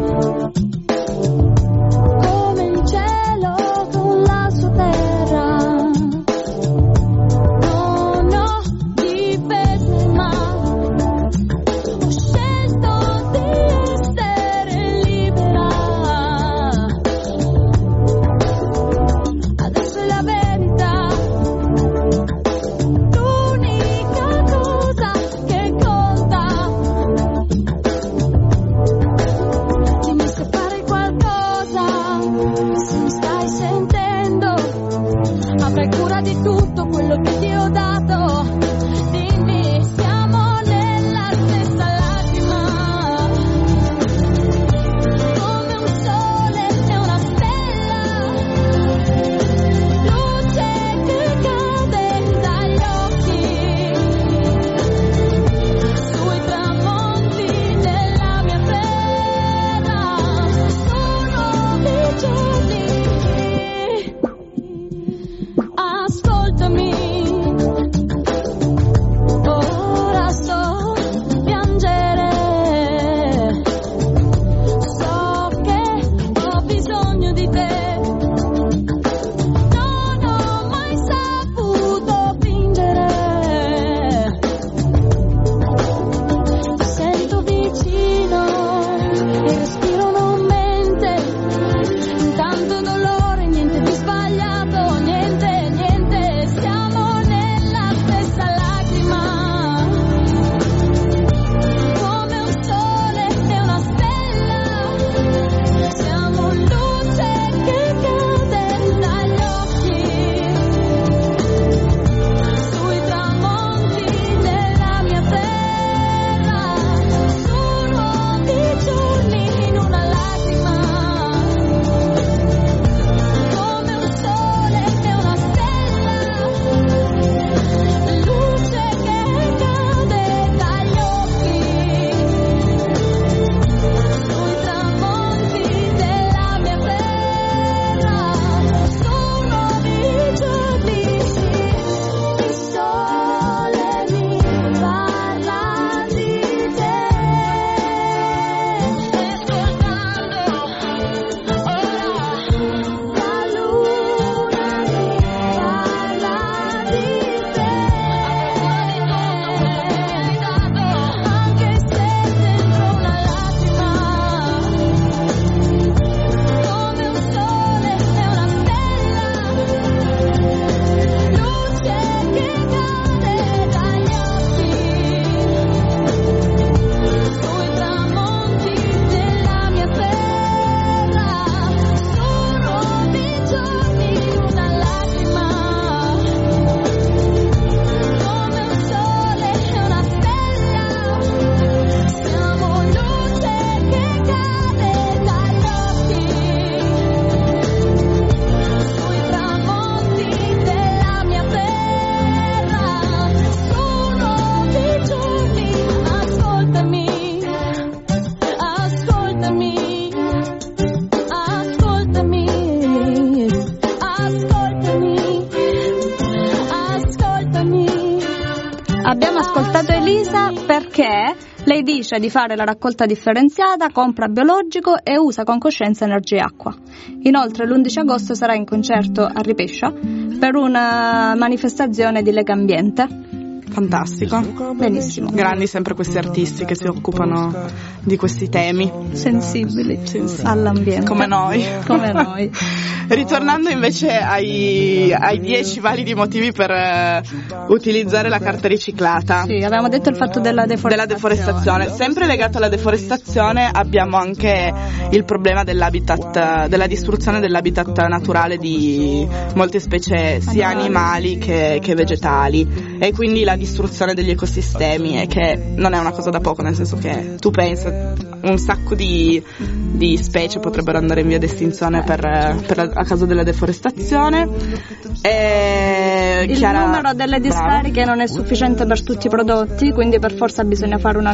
come il cielo con la sua terra. Non ho difese ma ho scelto di essere libera. che lei dice di fare la raccolta differenziata, compra biologico e usa con coscienza energia e acqua. Inoltre l'11 agosto sarà in concerto a Ripescia per una manifestazione di Lega Ambiente. Fantastico. Benissimo. Grandi sempre questi artisti che si occupano di questi temi Sensibili all'ambiente. come noi. Come noi. Ritornando invece ai 10 validi motivi per utilizzare la carta riciclata. Sì, avevamo detto il fatto della deforestazione. Sempre legato alla deforestazione abbiamo anche il problema dell'habitat, della distruzione dell'habitat naturale di molte specie sia animali che vegetali, e quindi la distruzione degli ecosistemi, e che non è una cosa da poco, nel senso che tu pensi un sacco di specie potrebbero andare in via d'estinzione a causa della deforestazione. Il numero delle discariche non è sufficiente per tutti i prodotti, quindi per forza bisogna fare una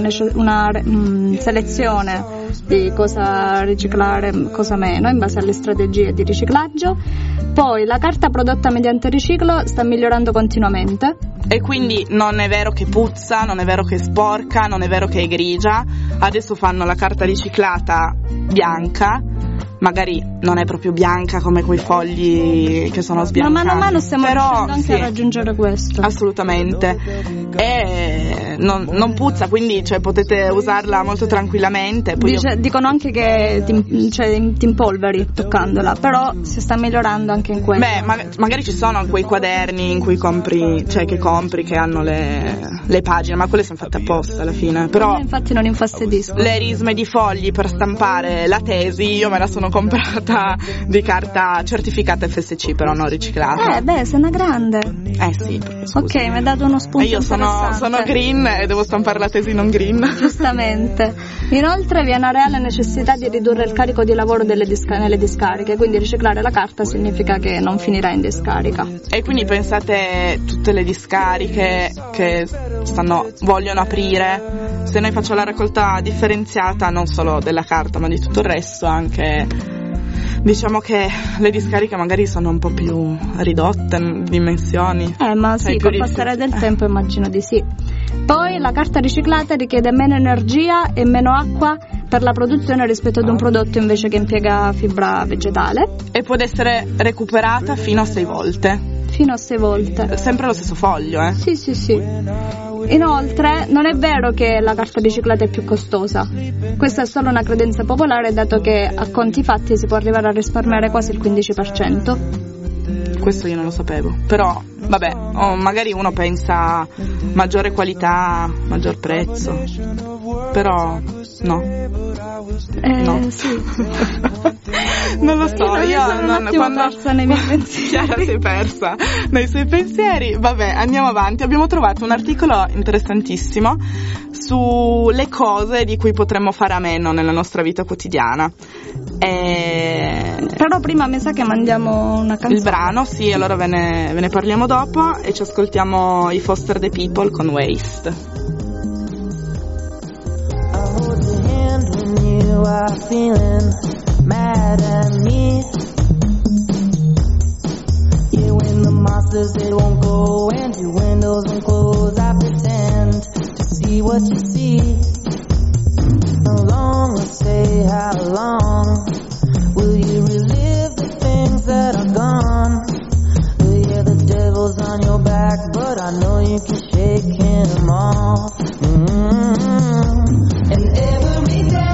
selezione di cosa riciclare, cosa meno, in base alle strategie di riciclaggio. Poi la carta prodotta mediante riciclo sta migliorando continuamente. E quindi non è vero che puzza, non è vero che è sporca, non è vero che è grigia. Adesso fanno la carta riciclata bianca, magari non è proprio bianca come quei fogli che sono sbiancati. Ma mano a mano stiamo riuscendo anche a raggiungere questo. Assolutamente. E non puzza, quindi potete usarla molto tranquillamente. Poi dicono anche che ti impolveri toccandola, però si sta migliorando anche in questo. Magari ci sono quei quaderni in cui compri, che hanno le pagine, ma quelle sono fatte apposta alla fine. Però infatti non infastidiscono. Le risme di fogli per stampare la tesi, io me la sono comprata di carta certificata FSC, però non riciclata. Sei una grande. Sì. Ok, mi hai dato uno spunto. E io sono green e devo stampare la tesi non green. Giustamente. Inoltre vi è una reale necessità di ridurre il carico di lavoro nelle discariche, quindi riciclare la carta significa che non finirà in discarica. E quindi pensate tutte le discariche che vogliono aprire, se noi facciamo la raccolta differenziata non solo della carta ma di tutto il resto, anche diciamo che le discariche magari sono un po' più ridotte in dimensioni. Ma sì, col passare del tempo immagino di sì. Poi la carta riciclata richiede meno energia e meno acqua per la produzione rispetto ad un prodotto invece che impiega fibra vegetale. E può essere recuperata fino a 6 volte. Fino a 6 volte. Sempre lo stesso foglio, Sì. Inoltre, non è vero che la carta riciclata è più costosa. Questa è solo una credenza popolare, dato che a conti fatti si può arrivare a risparmiare quasi il 15%. Questo io non lo sapevo. Però, vabbè, magari uno pensa maggiore qualità, maggior prezzo. Però, no. No. Sì. Non lo so, io quando persa nei miei pensieri. Chiara si è persa nei suoi pensieri. Vabbè, andiamo avanti. Abbiamo trovato un articolo interessantissimo sulle cose di cui potremmo fare a meno nella nostra vita quotidiana. Però prima mi sa che mandiamo una canzone. Il brano, sì, allora ve ne parliamo dopo e ci ascoltiamo i Foster the People con Waste. You are feeling mad at me. Yeah, when the monsters they won't go and your windows won't close, I pretend to see what you see. How long, let's say how long will you relive the things that are gone? Oh yeah, the devil's on your back, but I know you can shake him off. And every day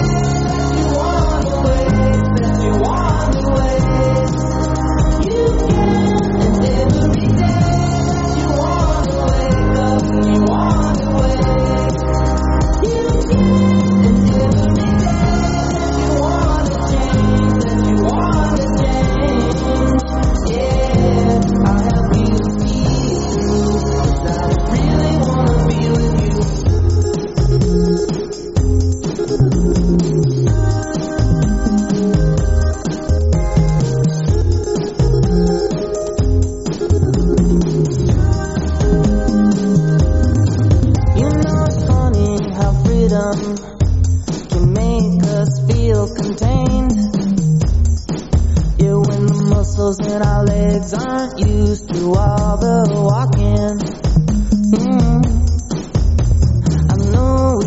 can make us feel contained. Yeah, when the muscles in our legs aren't used to all the walking. I know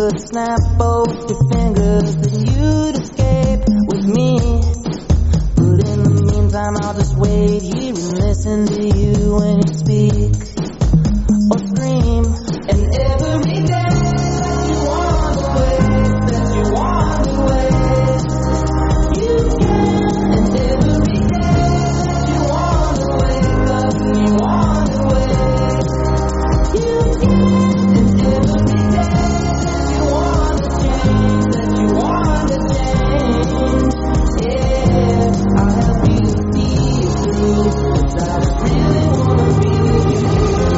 could snap both your fingers, then you'd escape with me. But in the meantime, I'll just wait here and listen to you when you speak or scream. And every day that you wander away, that you wander away, you can. And every day that you wander away, wake up and you wander away, you can. And every day that you wanna change, that you wanna change, yeah, I'll help you see it through, 'cause I just really wanna be with you.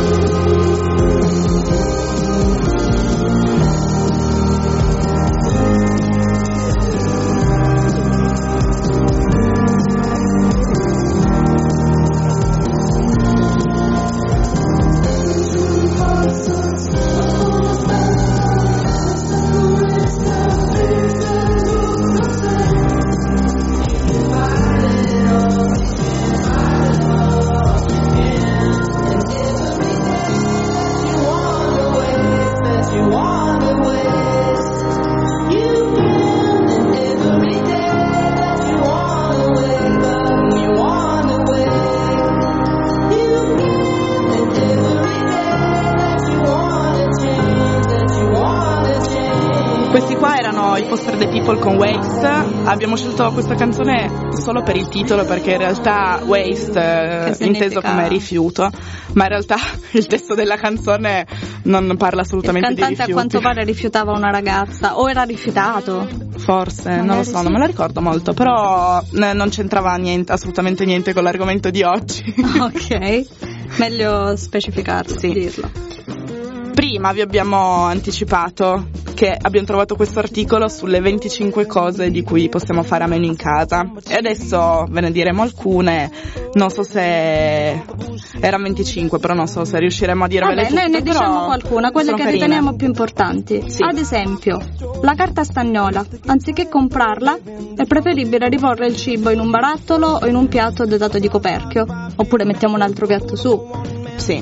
Questi qua erano i Foster the People con Waste. Abbiamo scelto questa canzone solo per il titolo, perché in realtà waste inteso come rifiuto, ma in realtà il testo della canzone non parla assolutamente di rifiuti. Il cantante a quanto pare rifiutava una ragazza, o era rifiutato. Forse, non lo so, non me la ricordo molto, però non c'entrava niente, assolutamente niente con l'argomento di oggi. Ok, meglio specificarlo, dirlo. Prima vi abbiamo anticipato che abbiamo trovato questo articolo sulle 25 cose di cui possiamo fare a meno in casa, e adesso ve ne diremo alcune. Non so se erano 25, però non so se riusciremo a dirvele tutte. Noi ne diciamo qualcuna, quelle che riteniamo più importanti. Sì. Ad esempio, la carta stagnola. Anziché comprarla, è preferibile riporre il cibo in un barattolo o in un piatto dotato di coperchio, oppure mettiamo un altro piatto su. Sì,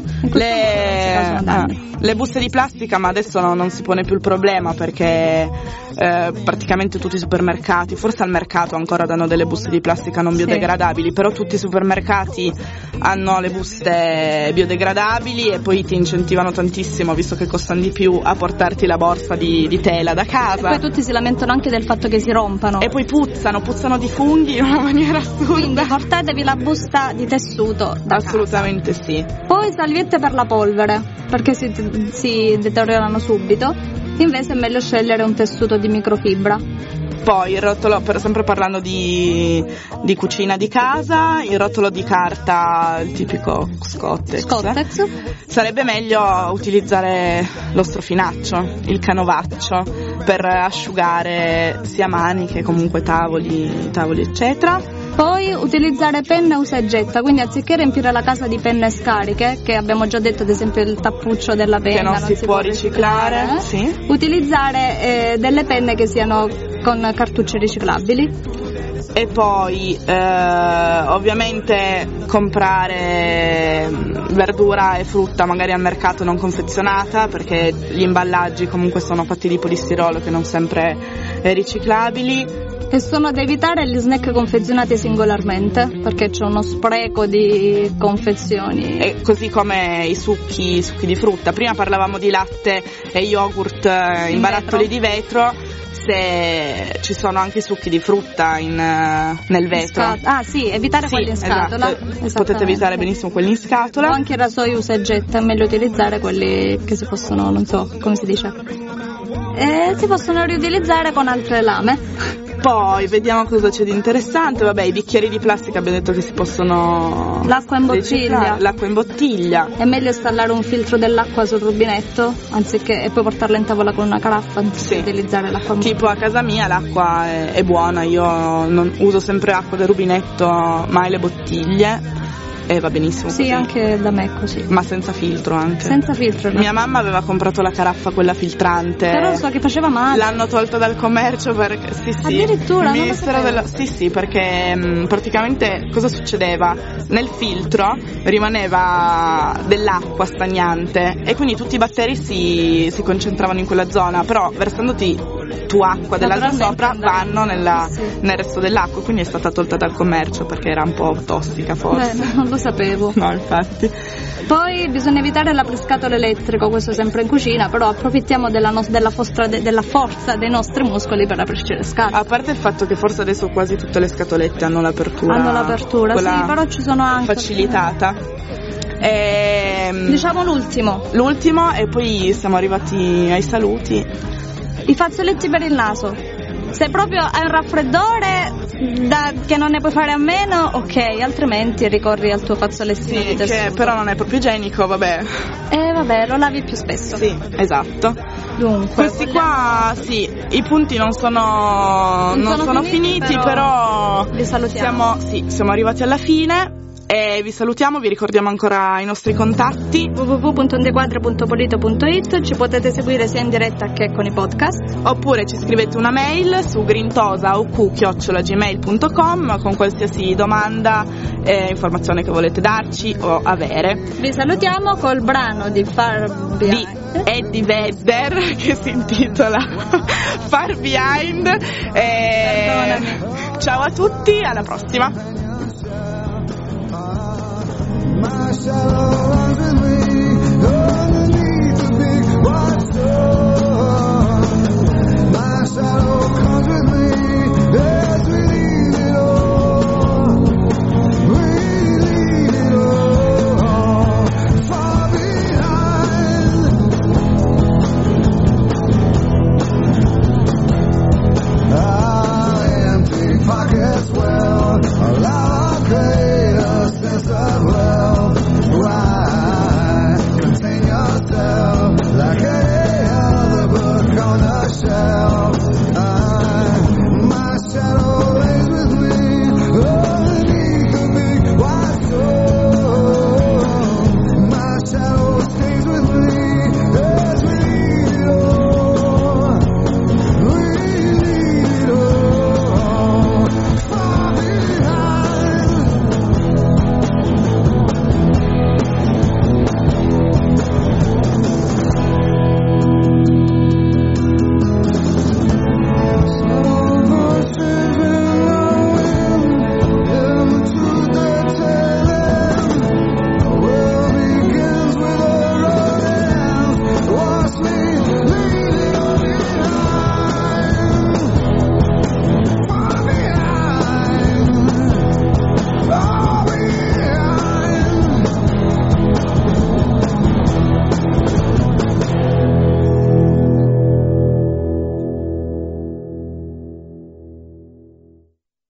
le buste di plastica, ma adesso non si pone più il problema, perché praticamente tutti i supermercati, forse al mercato ancora danno delle buste di plastica non biodegradabili, però tutti i supermercati hanno le buste biodegradabili e poi ti incentivano tantissimo, visto che costano di più, a portarti la borsa di tela da casa. E poi tutti si lamentano anche del fatto che si rompano. E poi puzzano di funghi in una maniera assurda. Quindi portatevi la busta di tessuto da Assolutamente casa. Sì. Poi salviette per la polvere, perché si deteriorano subito. Invece è meglio scegliere un tessuto di microfibra. Poi il rotolo, sempre parlando di cucina di casa, il rotolo di carta, il tipico Scottex. Sarebbe meglio utilizzare lo strofinaccio, il canovaccio, per asciugare sia mani che comunque tavoli eccetera. Poi utilizzare penna usa e getta, quindi anziché riempire la casa di penne scariche, che abbiamo già detto, ad esempio il tappuccio della penna che non si può riciclare, sì. Utilizzare delle penne che siano con cartucce riciclabili. E poi ovviamente comprare verdura e frutta magari al mercato non confezionata, perché gli imballaggi comunque sono fatti di polistirolo, che non sempre è riciclabili. E sono da evitare gli snack confezionati singolarmente, perché c'è uno spreco di confezioni. E così come i succhi di frutta. Prima parlavamo di latte e yogurt in barattoli di vetro. Se ci sono anche i succhi di frutta nel vetro. Sì, evitare quelli in scatola. Esatto. Potete evitare benissimo quelli in scatola. O anche il rasoio usa e getta, è meglio utilizzare quelli che si possono, non so come si dice, si possono riutilizzare con altre lame. Poi vediamo cosa c'è di interessante. Vabbè, i bicchieri di plastica abbiamo detto che si possono. L'acqua in bottiglia. L'acqua in bottiglia. È meglio installare un filtro dell'acqua sul rubinetto anziché e poi portarla in tavola con una caraffa anziché utilizzare l'acqua in bottiglia. Tipo a casa mia l'acqua è buona, io non uso sempre acqua del rubinetto, mai le bottiglie. va benissimo Sì, così. anche da me è così. Ma senza filtro anche. Senza filtro, no? Mia mamma aveva comprato la caraffa quella filtrante. Però so che faceva male. L'hanno tolta dal commercio perché sì. Addirittura, il non lo Ministero sapevo. Sì, perché praticamente cosa succedeva? Nel filtro rimaneva dell'acqua stagnante e quindi tutti i batteri si concentravano in quella zona, però versandoti tu acqua dell'altra sopra vanno nel resto dell'acqua, quindi è stata tolta dal commercio perché era un po' tossica forse. Beh, non lo sapevo. No, infatti. Poi bisogna evitare l'apriscatole elettrico, questo sempre in cucina, però approfittiamo della forza dei nostri muscoli per aprirci le scatole. A parte il fatto che forse adesso quasi tutte le scatolette hanno l'apertura. Sì, però ci sono anche facilitata. Diciamo l'ultimo e poi siamo arrivati ai saluti. I fazzoletti per il naso. Se proprio hai un raffreddore che non ne puoi fare a meno, ok, altrimenti ricorri al tuo fazzolettino di tessuto. Che però non è proprio igienico, vabbè. Vabbè, lo lavi più spesso. Sì, esatto. Dunque, questi qua, sì, i punti non sono finiti, però vi salutiamo. Siamo arrivati alla fine. E vi salutiamo, vi ricordiamo ancora i nostri contatti: www.ondequadre.polito.it. Ci potete seguire sia in diretta che con i podcast, oppure ci scrivete una mail su grintosa@gmail.com con qualsiasi domanda, informazione che volete darci o avere. Vi salutiamo col brano di Eddie Vedder che si intitola Far Behind. Ciao a tutti, alla prossima. My shadow runs with me.